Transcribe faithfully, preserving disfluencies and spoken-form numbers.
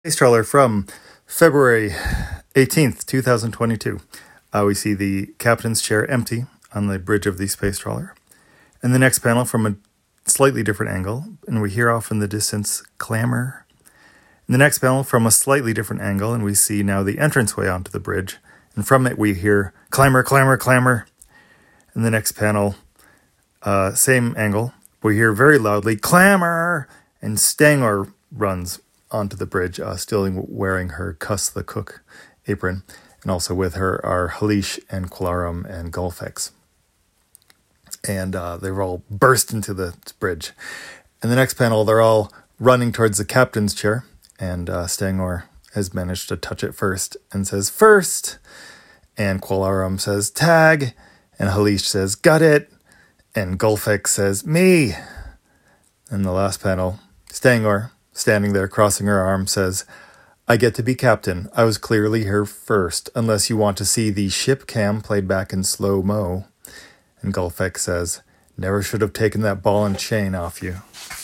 Space trawler from February eighteenth, twenty twenty-two. Uh, we see the captain's chair empty on the bridge of the space trawler. And the next panel from a slightly different angle, and we hear off in the distance clamor. In the next panel from a slightly different angle, and we see now the entranceway onto the bridge. And from it we hear clamor, clamor, clamor. In the next panel, uh, same angle, we hear very loudly clamor, and Stangor runs onto the bridge, uh, still wearing her Cuss the Cook apron, and also with her are Halish and Qualarum and Gulfex. And uh, they've all burst into the bridge. In the next panel, they're all running towards the captain's chair, and uh, Stangor has managed to touch it first and says, first, and Qualarum says, tag, and Halish says, got it, and Gulfex says, me. In the last panel, Stangor, standing there crossing her arms, says, I get to be captain. I was clearly here first, unless you want to see the ship cam played back in slow-mo. And Gulfex says, never should have taken that ball and chain off you.